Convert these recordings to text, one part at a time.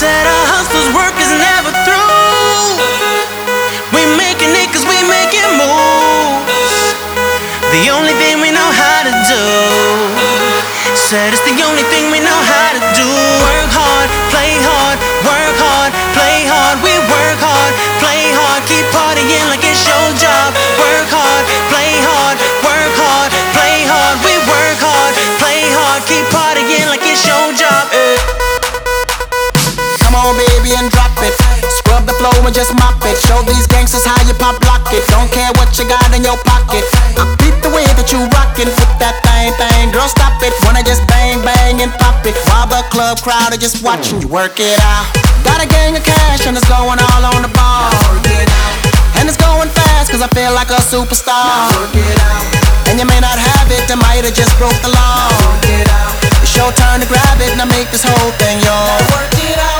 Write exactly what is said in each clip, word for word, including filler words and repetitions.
Said our hustler's work is never through. We making it cause we making moves. The only thing we know how to do. Said it's the only thing we know how to do. Work hard, play hard, work hard, play hard. We work hard, play hard, keep partying like it's your job. Work hard, play hard, work hard, play hard. We work hard, play hard, keep partying like it's your job. eh. Come on, baby, and drop it. Scrub the floor and just mop it. Show these gangsters how you pop lock it. Don't care what you got in your pocket. I beat the way that you rockin'. Flip that thing, thing, girl, stop it. Wanna just bang, bang, and pop it. While the club crowd are just watching you work it out. Got a gang of cash and it's going all on the ball. And it's going fast cause I feel like a superstar. And you may not have it, I might have just broke the law. It's your turn to grab it and I make this whole thing yours. Work it out.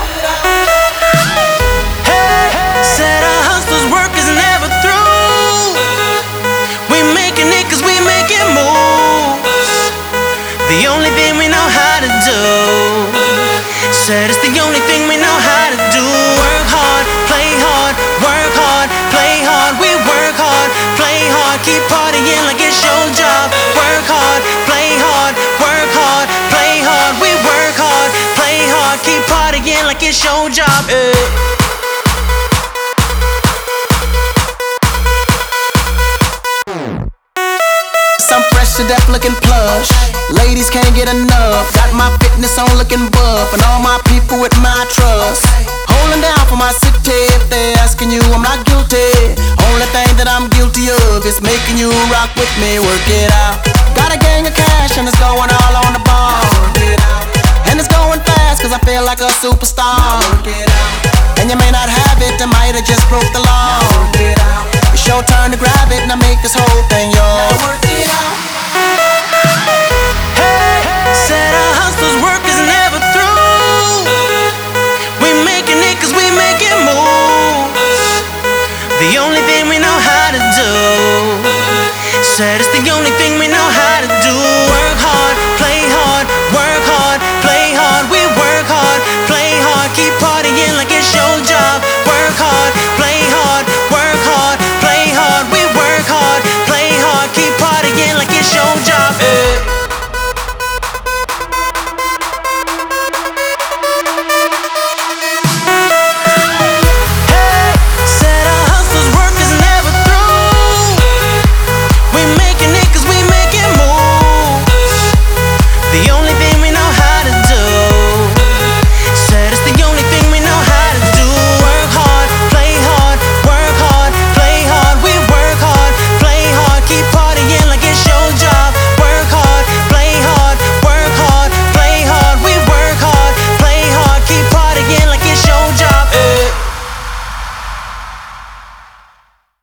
Hey, said our hustler's work is never through. We making it cause we making moves. The only thing we know how to do. Said it's the only thing we know how to do. Work hard, play hard, work hard, play hard. We work hard, play hard, keep partying like it's your job. Work hard, play hard, work hard, play hard. We work hard, play hard, keep partying like it's your job. eh. I'm fresh to death looking plush. Ladies can't get enough. Got my fitness on looking buff. And all my people with my trust. Holding down for my city. If they're asking you, I'm not guilty. Only thing that I'm guilty of is making you rock with me. Work it out. Got a gang of cash and it's going all on the ball. And it's going fast cause I feel like a superstar. And you may not have it, I might have just broke the law. It's your turn to grab it and I make this whole thing yours. Hey, said our hustler's work is